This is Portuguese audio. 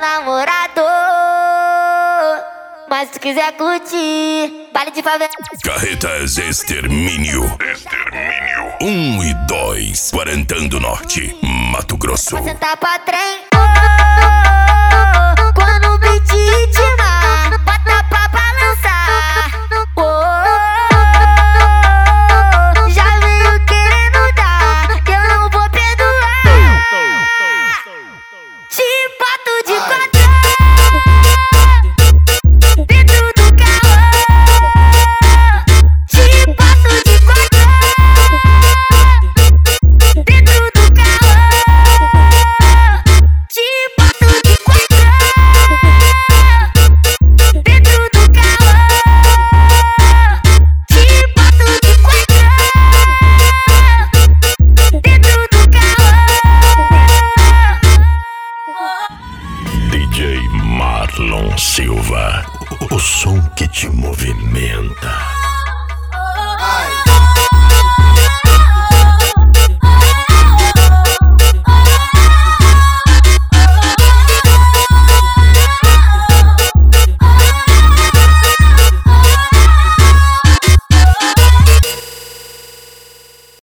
namorado. Mas se tu quiser curtir, baile de favela. Carretas Extermínio. 1 e 2, Quarantão do Norte, Mato Grosso. Vai sentar pra trem. Quando o beat ritmar, bota pra balançar. Já veio querendo dar, eu não vou perdoar. Te boto de quatro dentro do carro. Te boto de quatro dentro do carro. Te boto de quatro dentro do carro. Te boto de quatro dentro do carro. DJ Marlon Silva, o som que te move.